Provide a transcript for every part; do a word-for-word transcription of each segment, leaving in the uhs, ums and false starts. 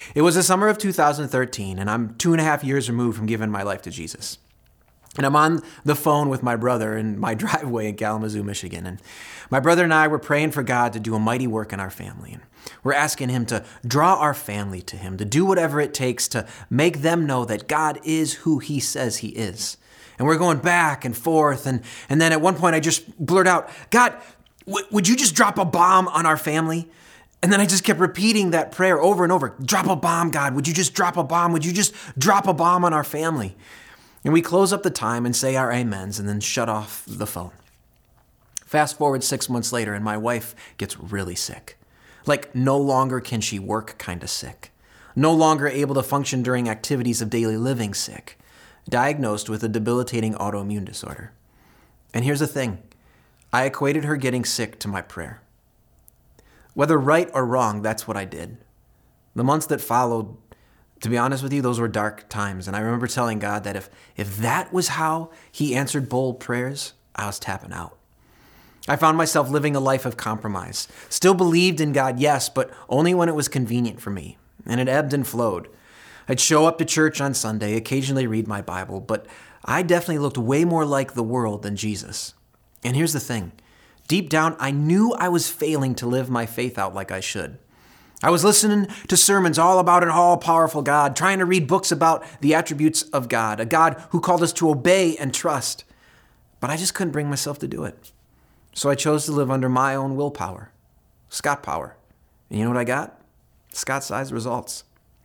It was the summer of two thousand thirteen, and I'm two and a half years removed from giving my life to Jesus. And I'm on the phone with my brother in my driveway in Kalamazoo, Michigan. And my brother and I were praying for God to do a mighty work in our family. And we're asking him to draw our family to him, to do whatever it takes to make them know that God is who he says he is. And we're going back and forth. And, and then at one point I just blurt out, God, w- would you just drop a bomb on our family? And then I just kept repeating that prayer over and over. Drop a bomb, God. Would you just drop a bomb? Would you just drop a bomb on our family? And we close up the time and say our amens and then shut off the phone. Fast forward six months later and my wife gets really sick. Like no longer can she work kind of sick. No longer able to function during activities of daily living sick. Diagnosed with a debilitating autoimmune disorder. And here's the thing. I equated her getting sick to my prayer. Whether right or wrong, that's what I did. The months that followed, to be honest with you, those were dark times. And I remember telling God that if, if that was how he answered bold prayers, I was tapping out. I found myself living a life of compromise. Still believed in God, yes, but only when it was convenient for me. And it ebbed and flowed. I'd show up to church on Sunday, occasionally read my Bible, but I definitely looked way more like the world than Jesus. And here's the thing. Deep down, I knew I was failing to live my faith out like I should. I was listening to sermons all about an all-powerful God, trying to read books about the attributes of God, a God who called us to obey and trust. But I just couldn't bring myself to do it. So I chose to live under my own willpower, Scott power. And you know what I got? Scott-sized results.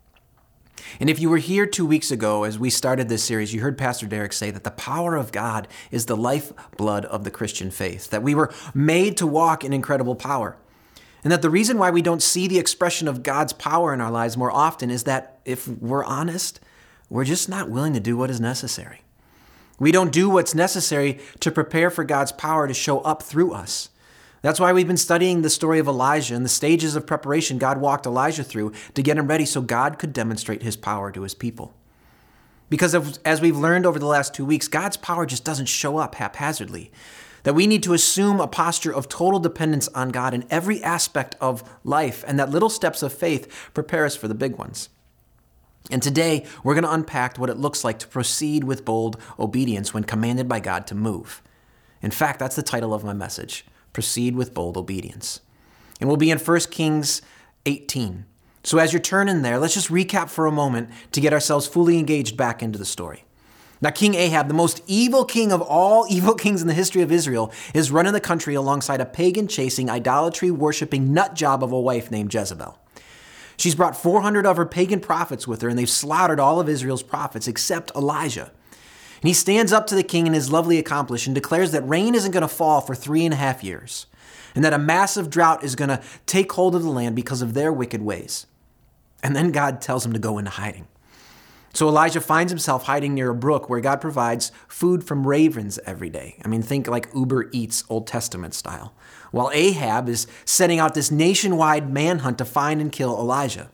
And if you were here two weeks ago as we started this series, you heard Pastor Derek say that the power of God is the lifeblood of the Christian faith, that we were made to walk in incredible power. And that the reason why we don't see the expression of God's power in our lives more often is that, if we're honest, we're just not willing to do what is necessary. We don't do what's necessary to prepare for God's power to show up through us. That's why we've been studying the story of Elijah and the stages of preparation God walked Elijah through to get him ready so God could demonstrate his power to his people. Because of, as we've learned over the last two weeks, God's power just doesn't show up haphazardly. That we need to assume a posture of total dependence on God in every aspect of life, and that little steps of faith prepare us for the big ones. And today, we're going to unpack what it looks like to proceed with bold obedience when commanded by God to move. In fact, that's the title of my message, Proceed with Bold Obedience. And we'll be in First Kings eighteen. So as you're turning there, let's just recap for a moment to get ourselves fully engaged back into the story. Now, King Ahab, the most evil king of all evil kings in the history of Israel, is running the country alongside a pagan-chasing, idolatry-worshipping nut job of a wife named Jezebel. She's brought four hundred of her pagan prophets with her, and they've slaughtered all of Israel's prophets except Elijah. And he stands up to the king and his lovely accomplice and declares that rain isn't going to fall for three and a half years, and that a massive drought is going to take hold of the land because of their wicked ways. And then God tells him to go into hiding. So Elijah finds himself hiding near a brook where God provides food from ravens every day. I mean, think like Uber Eats Old Testament style. While Ahab is setting out this nationwide manhunt to find and kill Elijah.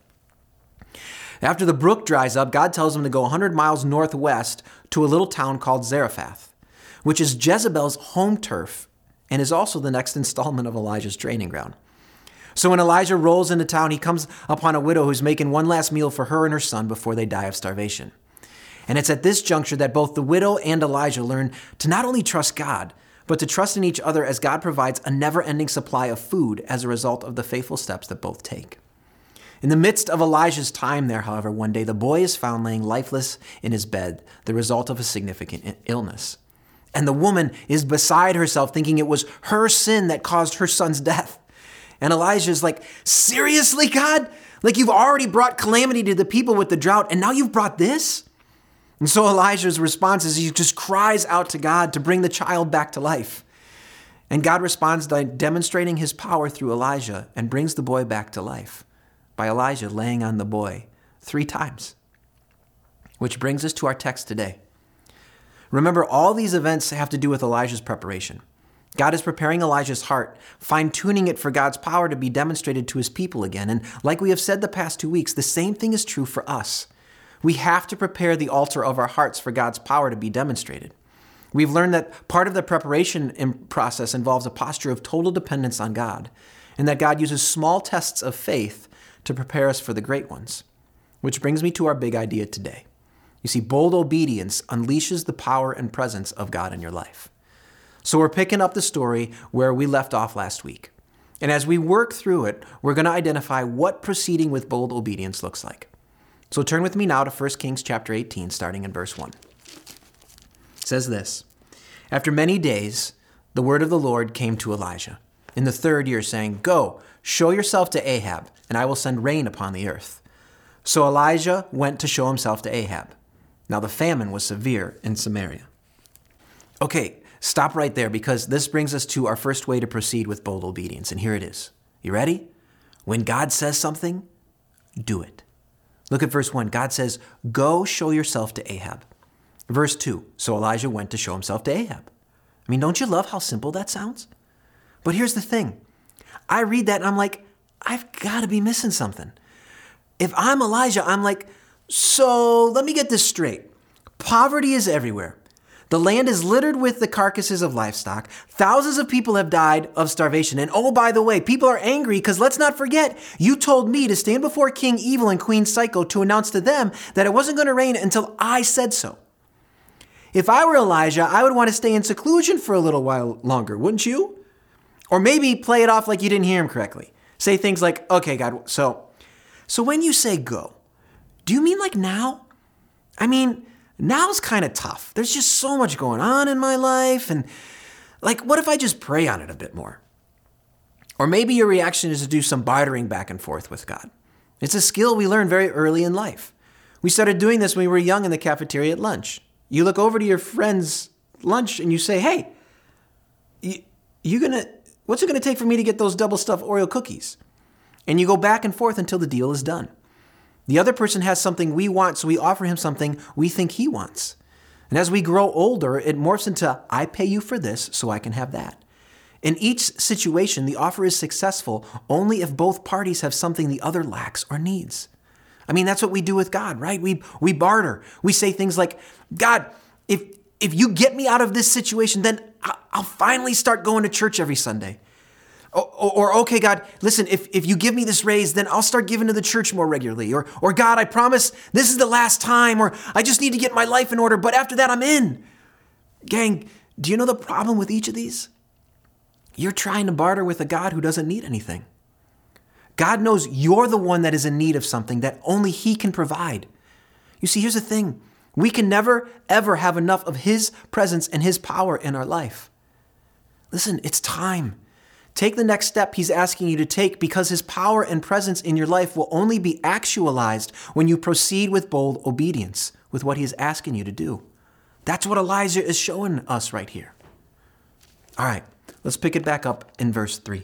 After the brook dries up, God tells him to go one hundred miles northwest to a little town called Zarephath, which is Jezebel's home turf and is also the next installment of Elijah's training ground. So when Elijah rolls into town, he comes upon a widow who's making one last meal for her and her son before they die of starvation. And it's at this juncture that both the widow and Elijah learn to not only trust God, but to trust in each other as God provides a never-ending supply of food as a result of the faithful steps that both take. In the midst of Elijah's time there, however, one day the boy is found laying lifeless in his bed, the result of a significant illness. And the woman is beside herself, thinking it was her sin that caused her son's death. And Elijah's like, seriously, God? Like, you've already brought calamity to the people with the drought, and now you've brought this? And so Elijah's response is he just cries out to God to bring the child back to life. And God responds by demonstrating his power through Elijah and brings the boy back to life by Elijah laying on the boy three times. Which brings us to our text today. Remember, all these events have to do with Elijah's preparation. God is preparing Elijah's heart, fine-tuning it for God's power to be demonstrated to his people again. And like we have said the past two weeks, the same thing is true for us. We have to prepare the altar of our hearts for God's power to be demonstrated. We've learned that part of the preparation process involves a posture of total dependence on God, and that God uses small tests of faith to prepare us for the great ones. Which brings me to our big idea today. You see, bold obedience unleashes the power and presence of God in your life. So we're picking up the story where we left off last week. And as we work through it, we're going to identify what proceeding with bold obedience looks like. So turn with me now to First Kings chapter eighteen, starting in verse one. It says this, "After many days, the word of the Lord came to Elijah in the third year, saying, 'Go, show yourself to Ahab, and I will send rain upon the earth.' So Elijah went to show himself to Ahab. Now the famine was severe in Samaria." Okay, stop right there because this brings us to our first way to proceed with bold obedience. And here it is. You ready? When God says something, do it. Look at verse one. God says, "Go show yourself to Ahab." Verse two. So Elijah went to show himself to Ahab. I mean, don't you love how simple that sounds? But here's the thing. I read that and I'm like, I've got to be missing something. If I'm Elijah, I'm like, so let me get this straight. Poverty is everywhere. The land is littered with the carcasses of livestock. Thousands of people have died of starvation. And oh, by the way, people are angry because let's not forget, you told me to stand before King Evil and Queen Psycho to announce to them that it wasn't going to rain until I said so. If I were Elijah, I would want to stay in seclusion for a little while longer, wouldn't you? Or maybe play it off like you didn't hear him correctly. Say things like, okay, God, so, so when you say go, do you mean like now? I mean, now's kind of tough. There's just so much going on in my life. And like, what if I just pray on it a bit more? Or maybe your reaction is to do some bartering back and forth with God. It's a skill we learned very early in life. We started doing this when we were young in the cafeteria at lunch. You look over to your friend's lunch and you say, hey, you, you gonna, what's it going to take for me to get those double stuffed Oreo cookies? And you go back and forth until the deal is done. The other person has something we want, so we offer him something we think he wants. And as we grow older, it morphs into, I pay you for this so I can have that. In each situation, the offer is successful only if both parties have something the other lacks or needs. I mean, that's what we do with God, right? We we barter. We say things like, God, if if you get me out of this situation, then I'll finally start going to church every Sunday. Or, or, okay, God, listen, if, if you give me this raise, then I'll start giving to the church more regularly. Or, or God, I promise this is the last time. Or I just need to get my life in order, but after that, I'm in. Gang, do you know the problem with each of these? You're trying to barter with a God who doesn't need anything. God knows you're the one that is in need of something that only He can provide. You see, here's the thing. We can never, ever have enough of His presence and His power in our life. Listen, it's time. Take the next step He's asking you to take because His power and presence in your life will only be actualized when you proceed with bold obedience with what He is asking you to do. That's what Elijah is showing us right here. All right, let's pick it back up in verse three.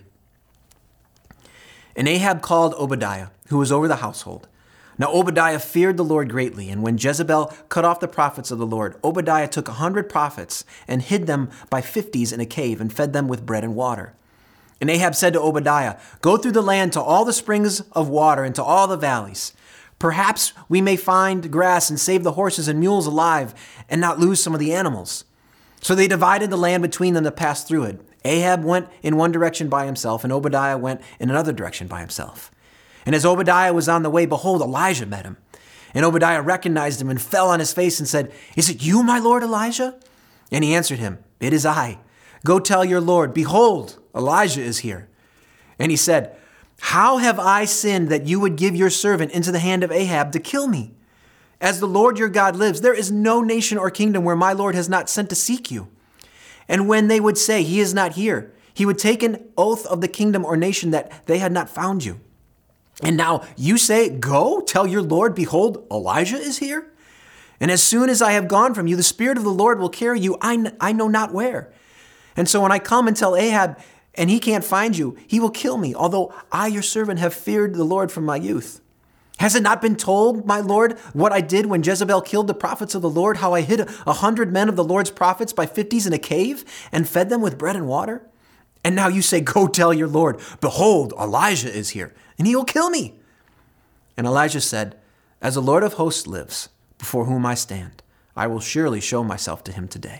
And Ahab called Obadiah, who was over the household. Now Obadiah feared the Lord greatly, and when Jezebel cut off the prophets of the Lord, Obadiah took a hundred prophets and hid them by fifties in a cave and fed them with bread and water. And Ahab said to Obadiah, go through the land to all the springs of water and to all the valleys. Perhaps we may find grass and save the horses and mules alive and not lose some of the animals. So they divided the land between them to pass through it. Ahab went in one direction by himself, and Obadiah went in another direction by himself. And as Obadiah was on the way, behold, Elijah met him. And Obadiah recognized him and fell on his face and said, is it you, my lord Elijah? And he answered him, it is I. Go tell your Lord, behold, Elijah is here. And he said, how have I sinned that you would give your servant into the hand of Ahab to kill me? As the Lord your God lives, there is no nation or kingdom where my Lord has not sent to seek you. And when they would say, he is not here, he would take an oath of the kingdom or nation that they had not found you. And now you say, go, tell your Lord, behold, Elijah is here. And as soon as I have gone from you, the Spirit of the Lord will carry you, I, I know not where. And so when I come and tell Ahab, and he can't find you, he will kill me, although I, your servant, have feared the Lord from my youth. Has it not been told, my Lord, what I did when Jezebel killed the prophets of the Lord, how I hid a hundred men of the Lord's prophets by fifties in a cave and fed them with bread and water? And now you say, go tell your Lord, behold, Elijah is here, and he will kill me. And Elijah said, as the Lord of hosts lives, before whom I stand, I will surely show myself to him today.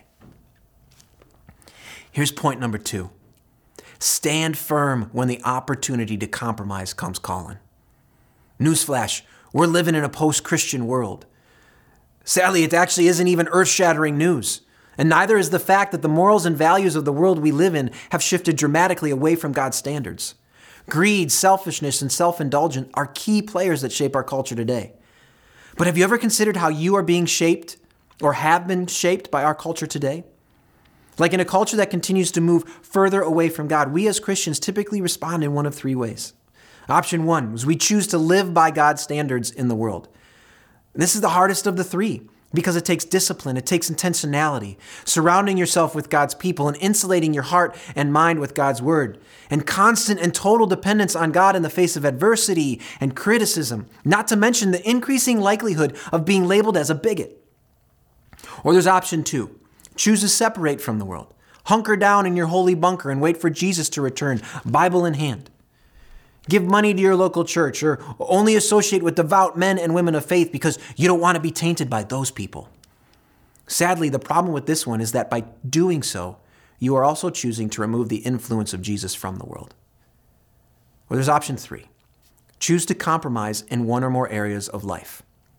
Here's point number two. Stand firm when the opportunity to compromise comes calling. Newsflash, We're living in a post-Christian world. Sadly, it actually isn't even earth-shattering news. And neither is the fact that the morals and values of the world we live in have shifted dramatically away from God's standards. Greed, selfishness, and self-indulgence are key players that shape our culture today. But have you ever considered how you are being shaped or have been shaped by our culture today? Like in a culture that continues to move further away from God, we as Christians typically respond in one of three ways. Option one is we choose to live by God's standards in the world. This is the hardest of the three because it takes discipline, it takes intentionality, surrounding yourself with God's people and insulating your heart and mind with God's word, and constant and total dependence on God in the face of adversity and criticism, not to mention the increasing likelihood of being labeled as a bigot. Or there's option two. Choose to separate from the world. Hunker down in your holy bunker and wait for Jesus to return, Bible in hand. Give money to your local church or only associate with devout men and women of faith because you don't want to be tainted by those people. Sadly, the problem with this one is that by doing so, you are also choosing to remove the influence of Jesus from the world. Or there's option three. Choose to compromise in one or more areas of life.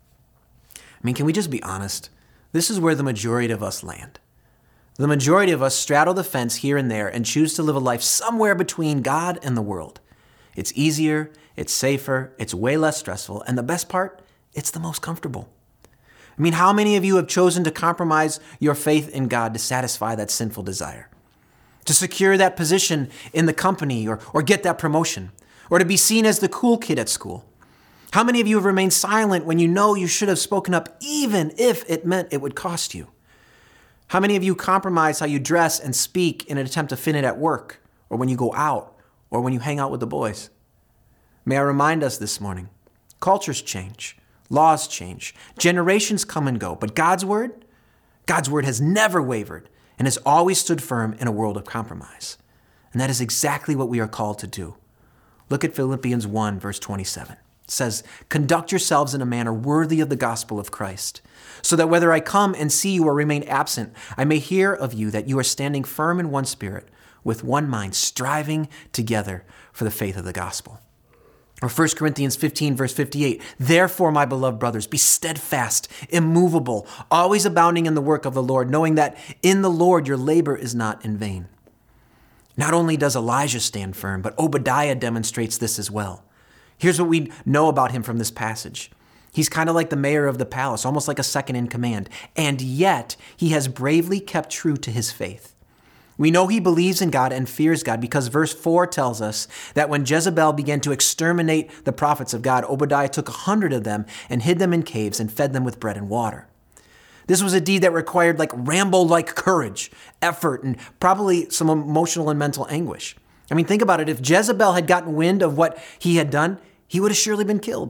I mean, can we just be honest? This is where the majority of us land. The majority of us straddle the fence here and there and choose to live a life somewhere between God and the world. It's easier, it's safer, it's way less stressful, and the best part, it's the most comfortable. I mean, how many of you have chosen to compromise your faith in God to satisfy that sinful desire? To secure that position in the company or, or get that promotion? Or to be seen as the cool kid at school? How many of you have remained silent when you know you should have spoken up even if it meant it would cost you? How many of you compromise how you dress and speak in an attempt to fit in at work or when you go out? Or when you hang out with the boys? May I remind us this morning, cultures change, laws change, generations come and go, but God's word, God's word has never wavered and has always stood firm in a world of compromise. And that is exactly what we are called to do. Look at Philippians one, verse twenty-seven. It says, "Conduct yourselves in a manner worthy of the gospel of Christ, so that whether I come and see you or remain absent, I may hear of you that you are standing firm in one spirit, with one mind, striving together for the faith of the gospel." Or First Corinthians fifteen, verse fifty-eight, "Therefore, my beloved brothers, be steadfast, immovable, always abounding in the work of the Lord, knowing that in the Lord your labor is not in vain." Not only does Elijah stand firm, but Obadiah demonstrates this as well. Here's what we know about him from this passage. He's kind of like the mayor of the palace, almost like a second in command, and yet he has bravely kept true to his faith. We know he believes in God and fears God because verse four tells us that when Jezebel began to exterminate the prophets of God, Obadiah took a hundred of them and hid them in caves and fed them with bread and water. This was a deed that required like Rambo-like courage, effort, and probably some emotional and mental anguish. I mean, think about it. If Jezebel had gotten wind of what he had done, he would have surely been killed.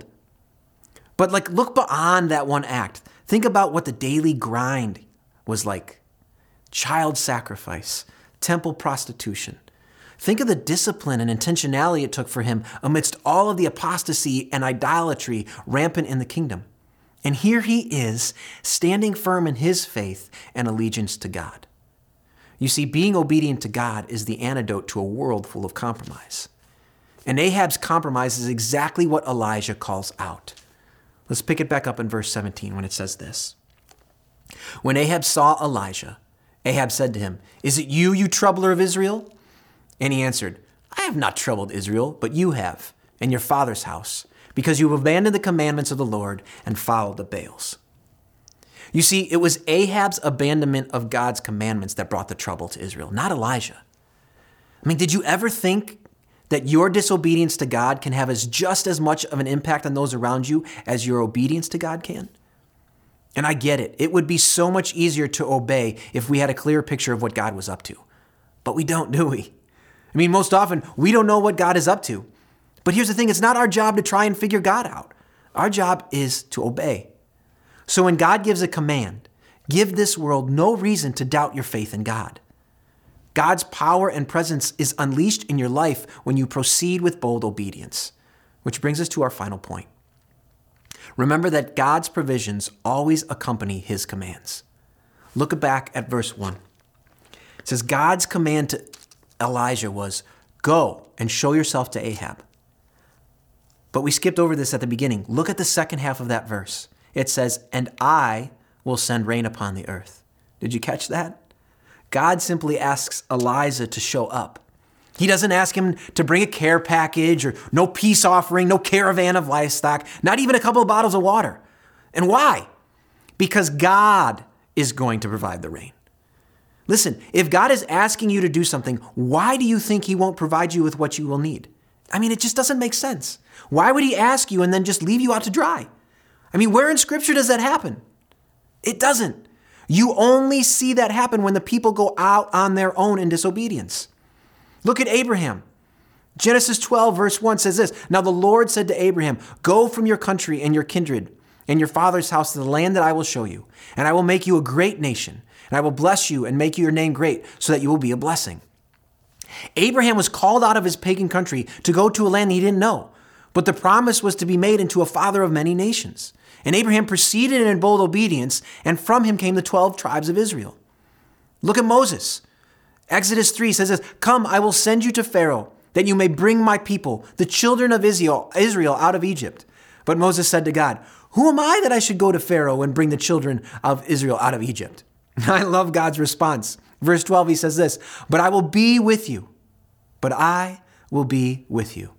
But like, look beyond that one act. Think about what the daily grind was like. Child sacrifice, temple prostitution. Think of the discipline and intentionality it took for him amidst all of the apostasy and idolatry rampant in the kingdom. And here he is, standing firm in his faith and allegiance to God. You see, being obedient to God is the antidote to a world full of compromise. And Ahab's compromise is exactly what Elijah calls out. Let's pick it back up in verse seventeen when it says this. "When Ahab saw Elijah, Ahab said to him, 'Is it you, you troubler of Israel?' And he answered, 'I have not troubled Israel, but you have, and your father's house, because you have abandoned the commandments of the Lord and followed the Baals.'" You see, it was Ahab's abandonment of God's commandments that brought the trouble to Israel, not Elijah. I mean, did you ever think that your disobedience to God can have as just as much of an impact on those around you as your obedience to God can? And I get it. It would be so much easier to obey if we had a clearer picture of what God was up to. But we don't, do we? I mean, most often, we don't know what God is up to. But here's the thing. It's not our job to try and figure God out. Our job is to obey. So when God gives a command, give this world no reason to doubt your faith in God. God's power and presence is unleashed in your life when you proceed with bold obedience. Which brings us to our final point. Remember that God's provisions always accompany his commands. Look back at verse one. It says, God's command to Elijah was, "Go and show yourself to Ahab." But we skipped over this at the beginning. Look at the second half of that verse. It says, and I will send rain upon the earth. Did you catch that? God simply asks Elijah to show up. He doesn't ask him to bring a care package or no peace offering, no caravan of livestock, not even a couple of bottles of water. And why? Because God is going to provide the rain. Listen, if God is asking you to do something, why do you think he won't provide you with what you will need? I mean, it just doesn't make sense. Why would he ask you and then just leave you out to dry? I mean, where in Scripture does that happen? It doesn't. You only see that happen when the people go out on their own in disobedience. Look at Abraham. Genesis twelve verse one says this, now the Lord said to Abraham, go from your country and your kindred and your father's house to the land that I will show you, and I will make you a great nation, and I will bless you and make your name great so that you will be a blessing. Abraham was called out of his pagan country to go to a land he didn't know, but the promise was to be made into a father of many nations. And Abraham proceeded in bold obedience, and from him came the twelve tribes of Israel. Look at Moses. Exodus three says this, come, I will send you to Pharaoh, that you may bring my people, the children of Israel, Israel out of Egypt. But Moses said to God, who am I that I should go to Pharaoh and bring the children of Israel out of Egypt? I love God's response. Verse twelve, he says this, but I will be with you, but I will be with you.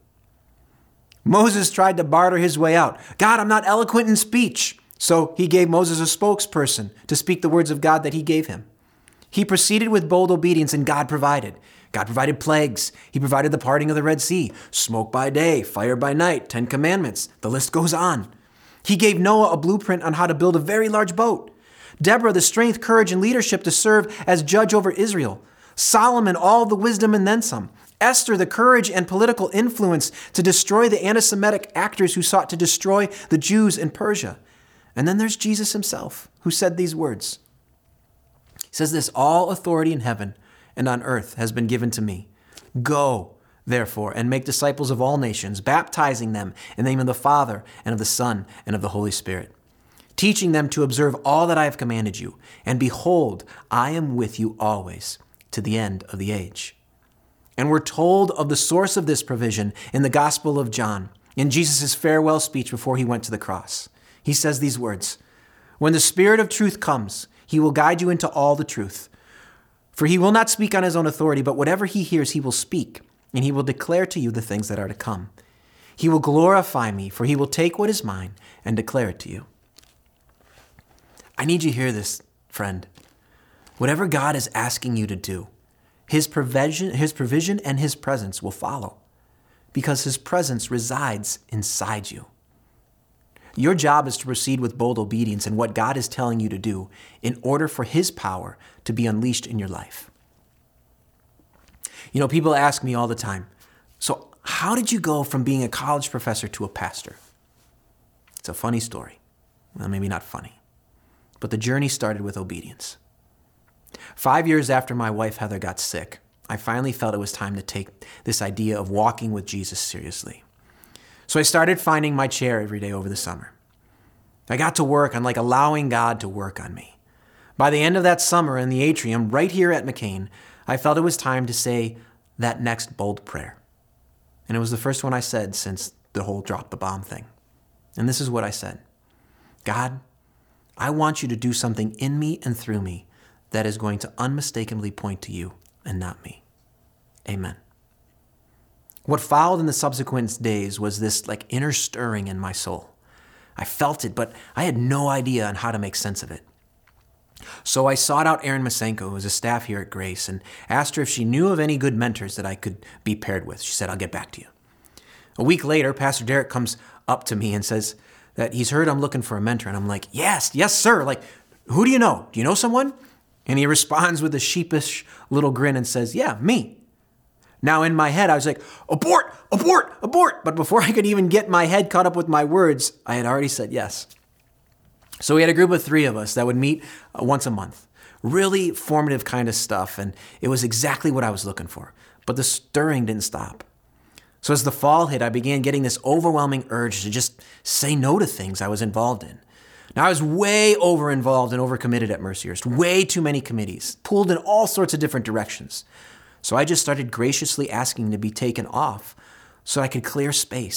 Moses tried to barter his way out. God, I'm not eloquent in speech. So he gave Moses a spokesperson to speak the words of God that he gave him. He proceeded with bold obedience, and God provided. God provided plagues. He provided the parting of the Red Sea, smoke by day, fire by night, Ten Commandments. The list goes on. He gave Noah a blueprint on how to build a very large boat. Deborah, the strength, courage, and leadership to serve as judge over Israel. Solomon, all the wisdom and then some. Esther, the courage and political influence to destroy the anti-Semitic actors who sought to destroy the Jews in Persia. And then there's Jesus himself, who said these words. He says this, all authority in heaven and on earth has been given to me. Go, therefore, and make disciples of all nations, baptizing them in the name of the Father and of the Son and of the Holy Spirit, teaching them to observe all that I have commanded you. And behold, I am with you always to the end of the age. And we're told of the source of this provision in the Gospel of John, in Jesus' farewell speech before he went to the cross. He says these words, when the Spirit of truth comes, he will guide you into all the truth. For he will not speak on his own authority, but whatever he hears, he will speak, and he will declare to you the things that are to come. He will glorify me, for he will take what is mine and declare it to you. I need you to hear this, friend. Whatever God is asking you to do, His provision, his provision and his presence will follow, because his presence resides inside you. Your job is to proceed with bold obedience in what God is telling you to do in order for his power to be unleashed in your life. You know, people ask me all the time, so how did you go from being a college professor to a pastor? It's a funny story. Well, maybe not funny, but the journey started with obedience. Five years after my wife Heather got sick, I finally felt it was time to take this idea of walking with Jesus seriously. So I started finding my chair every day over the summer. I got to work on like allowing God to work on me. By the end of that summer in the atrium right here at McCain, I felt it was time to say that next bold prayer. And it was the first one I said since the whole drop the bomb thing. And this is what I said. God, I want you to do something in me and through me that is going to unmistakably point to you and not me. Amen. What followed in the subsequent days was this like inner stirring in my soul. I felt it, but I had no idea on how to make sense of it. So I sought out Erin Masenko, who is a staff here at Grace, and asked her if she knew of any good mentors that I could be paired with. She said, I'll get back to you. A week later, Pastor Derek comes up to me and says that he's heard I'm looking for a mentor. And I'm like, yes, yes, sir. Like, who do you know? Do you know someone? And he responds with a sheepish little grin and says, yeah, me. Now in my head, I was like, abort, abort, abort. But before I could even get my head caught up with my words, I had already said yes. So we had a group of three of us that would meet uh, once a month. Really formative kind of stuff. And it was exactly what I was looking for. But the stirring didn't stop. So as the fall hit, I began getting this overwhelming urge to just say no to things I was involved in. Now, I was way over-involved and over-committed at Mercyhurst, way too many committees, pulled in all sorts of different directions. So I just started graciously asking to be taken off so I could clear space,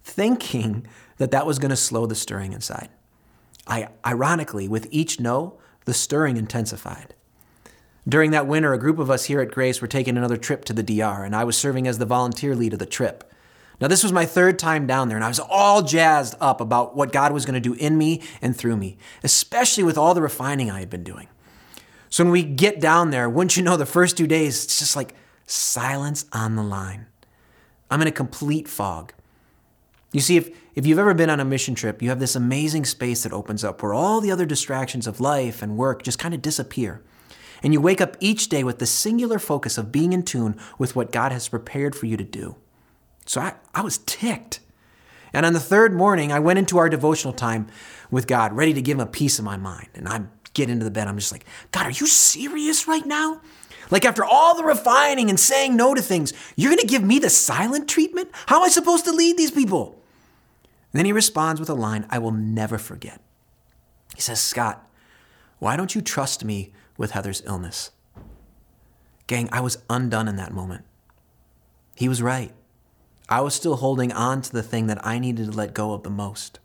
thinking that that was going to slow the stirring inside. I, ironically, with each no, the stirring intensified. During that winter, a group of us here at Grace were taking another trip to the D R, and I was serving as the volunteer lead of the trip. Now, this was my third time down there, and I was all jazzed up about what God was going to do in me and through me, especially with all the refining I had been doing. So when we get down there, wouldn't you know, the first two days, it's just like silence on the line. I'm in a complete fog. You see, if, if you've ever been on a mission trip, you have this amazing space that opens up where all the other distractions of life and work just kind of disappear. And you wake up each day with the singular focus of being in tune with what God has prepared for you to do. So I, I was ticked. And on the third morning, I went into our devotional time with God, ready to give him a piece of my mind. And I get into the bed, I'm just like, God, are you serious right now? Like, after all the refining and saying no to things, you're going to give me the silent treatment? How am I supposed to lead these people? And then he responds with a line I will never forget. He says, Scott, why don't you trust me with Heather's illness? Gang, I was undone in that moment. He was right. I was still holding on to the thing that I needed to let go of the most.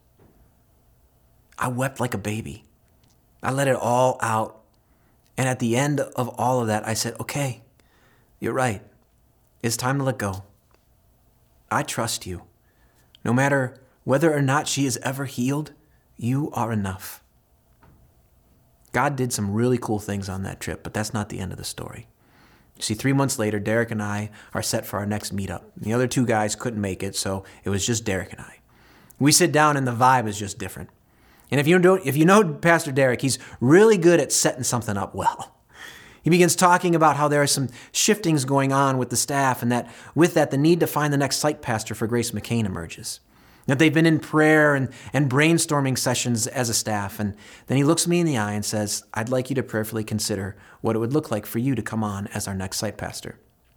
I wept like a baby. I let it all out. And at the end of all of that, I said, okay, you're right. It's time to let go. I trust you. No matter whether or not she is ever healed, you are enough. God did some really cool things on that trip, but that's not the end of the story. You see, three months later, Derek and I are set for our next meetup. The other two guys couldn't make it, so it was just Derek and I. We sit down and the vibe is just different. And if you don't, if you know Pastor Derek, he's really good at setting something up well. He begins talking about how there are some shiftings going on with the staff, and that with that, the need to find the next site pastor for Grace McCain emerges. That they've been in prayer and, and brainstorming sessions as a staff. And then he looks me in the eye and says, I'd like you to prayerfully consider what it would look like for you to come on as our next site pastor.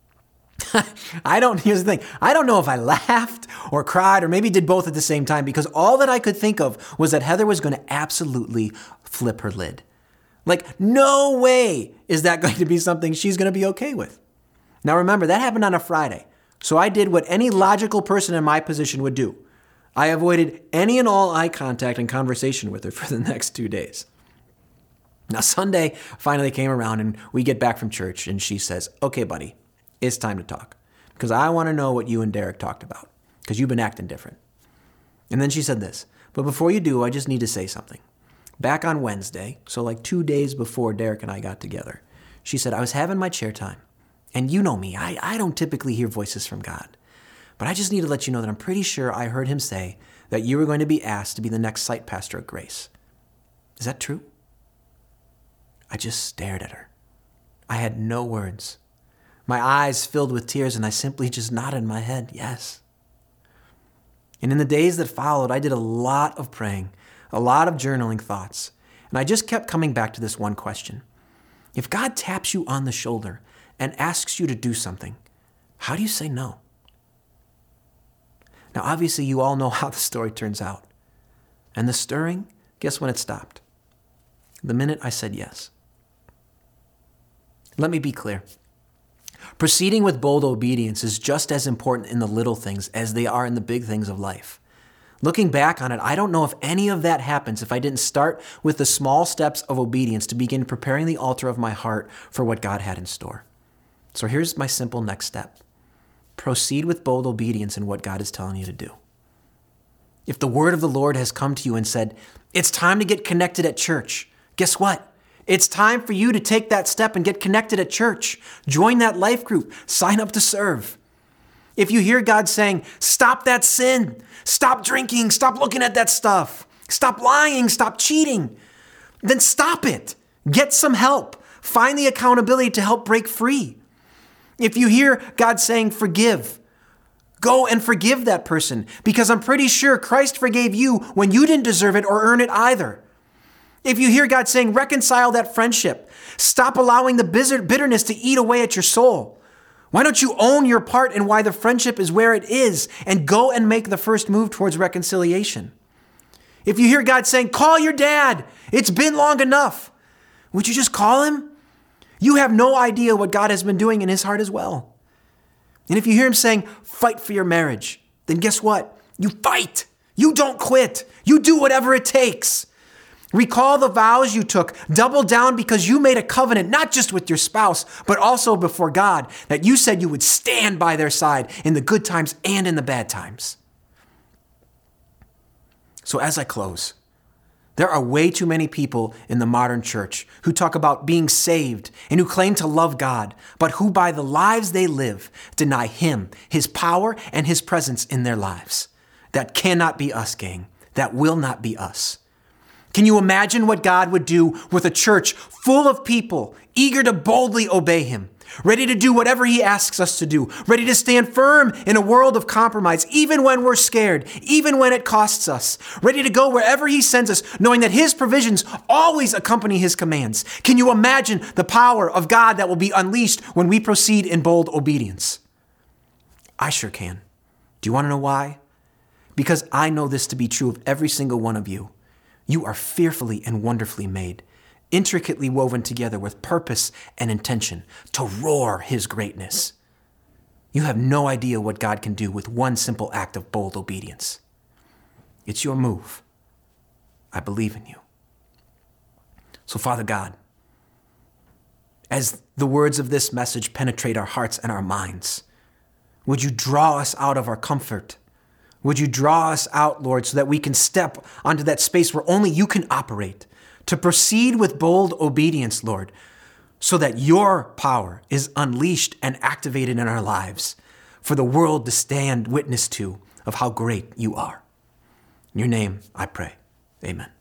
I don't, here's the thing, I don't know if I laughed or cried or maybe did both at the same time, because all that I could think of was that Heather was going to absolutely flip her lid. Like, no way is that going to be something she's going to be okay with. Now remember, that happened on a Friday. So I did what any logical person in my position would do. I avoided any and all eye contact and conversation with her for the next two days. Now Sunday finally came around and we get back from church and she says, okay, buddy, it's time to talk, because I want to know what you and Derek talked about, because you've been acting different. And then she said this, but before you do, I just need to say something. Back on Wednesday, so like two days before Derek and I got together, she said, I was having my chair time. And you know me, I, I don't typically hear voices from God. But I just need to let you know that I'm pretty sure I heard him say that you were going to be asked to be the next site pastor at Grace. Is that true? I just stared at her. I had no words. My eyes filled with tears, and I simply just nodded my head, yes. And in the days that followed, I did a lot of praying, a lot of journaling thoughts, and I just kept coming back to this one question. If God taps you on the shoulder and asks you to do something, how do you say no? Now, obviously, you all know how the story turns out. And the stirring, guess when it stopped? The minute I said yes. Let me be clear. Proceeding with bold obedience is just as important in the little things as they are in the big things of life. Looking back on it, I don't know if any of that happens if I didn't start with the small steps of obedience to begin preparing the altar of my heart for what God had in store. So here's my simple next step. Proceed with bold obedience in what God is telling you to do. If the word of the Lord has come to you and said, it's time to get connected at church, guess what? It's time for you to take that step and get connected at church. Join that life group. Sign up to serve. If you hear God saying, stop that sin, stop drinking, stop looking at that stuff, stop lying, stop cheating, then stop it. Get some help. Find the accountability to help break free. If you hear God saying, forgive, go and forgive that person, because I'm pretty sure Christ forgave you when you didn't deserve it or earn it either. If you hear God saying, reconcile that friendship, stop allowing the bitterness to eat away at your soul. Why don't you own your part in why the friendship is where it is and go and make the first move towards reconciliation? If you hear God saying, call your dad, it's been long enough, would you just call him? You have no idea what God has been doing in his heart as well. And if you hear him saying, fight for your marriage, then guess what? You fight. You don't quit. You do whatever it takes. Recall the vows you took. Double down because you made a covenant, not just with your spouse, but also before God, that you said you would stand by their side in the good times and in the bad times. So as I close, there are way too many people in the modern church who talk about being saved and who claim to love God, but who by the lives they live deny Him, His power, and His presence in their lives. That cannot be us, gang. That will not be us. Can you imagine what God would do with a church full of people eager to boldly obey Him, ready to do whatever He asks us to do, ready to stand firm in a world of compromise, even when we're scared, even when it costs us, ready to go wherever He sends us, knowing that His provisions always accompany His commands? Can you imagine the power of God that will be unleashed when we proceed in bold obedience? I sure can. Do you want to know why? Because I know this to be true of every single one of you. You are fearfully and wonderfully made, intricately woven together with purpose and intention to roar His greatness. You have no idea what God can do with one simple act of bold obedience. It's your move. I believe in you. So, Father God, as the words of this message penetrate our hearts and our minds, would you draw us out of our comfort? Would you draw us out, Lord, so that we can step onto that space where only you can operate, to proceed with bold obedience, Lord, so that your power is unleashed and activated in our lives for the world to stand witness to of how great you are. In your name, I pray. Amen.